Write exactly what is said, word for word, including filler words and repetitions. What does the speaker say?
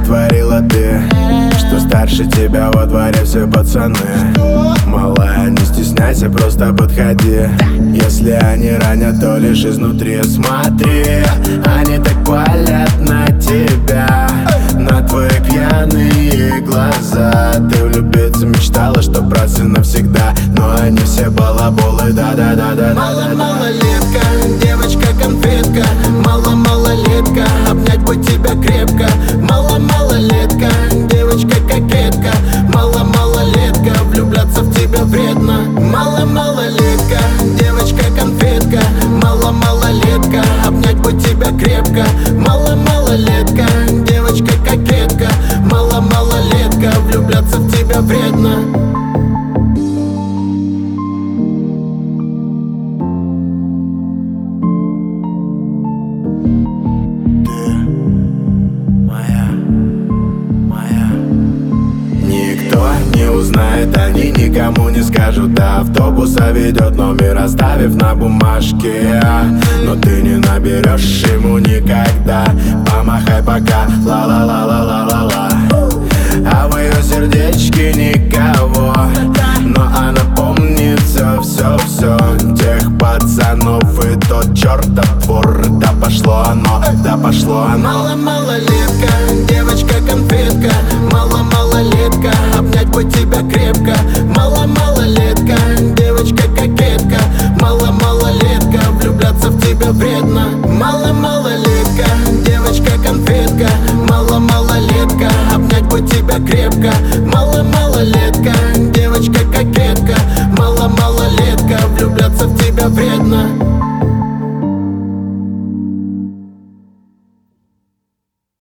натворила ты, что старше тебя во дворе все пацаны? Малая, не стесняйся, просто подходи. Если они ранят, то лишь изнутри. Смотри, они так палят на тебя, на твои пьяные глаза. Ты влюбиться мечтала, чтоб раз и навсегда, но они все балаболы, да-да-да-да. Мало-малолетка, девочка-конфетка, мало-малолетка, обнять бы тебя крепко. Мало-малолетка, девочка-кокетка, мало-малолетка, влюбляться в тебя вредно. Мало-малолетка, девочка-конфетка, мало-малолетка, обнять бы тебя крепко. Мало-малолетка, девочка-кокетка, мало-малолетка, влюбляться в тебя вредно. Узнает, они никому не скажут. До автобуса ведет номер, оставив на бумажке. Но ты не наберешь ему никогда. Помахай пока, ла-ла-ла-ла-ла-ла-ла. А в ее сердечке никого, но она помнит все-все-все тех пацанов и тот чертов двор. Да пошло оно, да пошло оно. Мало-малолетка, девочка-конфетка, мало-малолетка, обнять бы тебя крепко. Мало-малолетка, девочка-кокетка, мало-малолетка, влюбляться в тебя вредно. Мало-малолетка, девочка-конфетка, мало-малолетка, обнять бы тебя крепко. Мало-малолетка, девочка-кокетка, мало-малолетка, влюбляться в тебя вредно.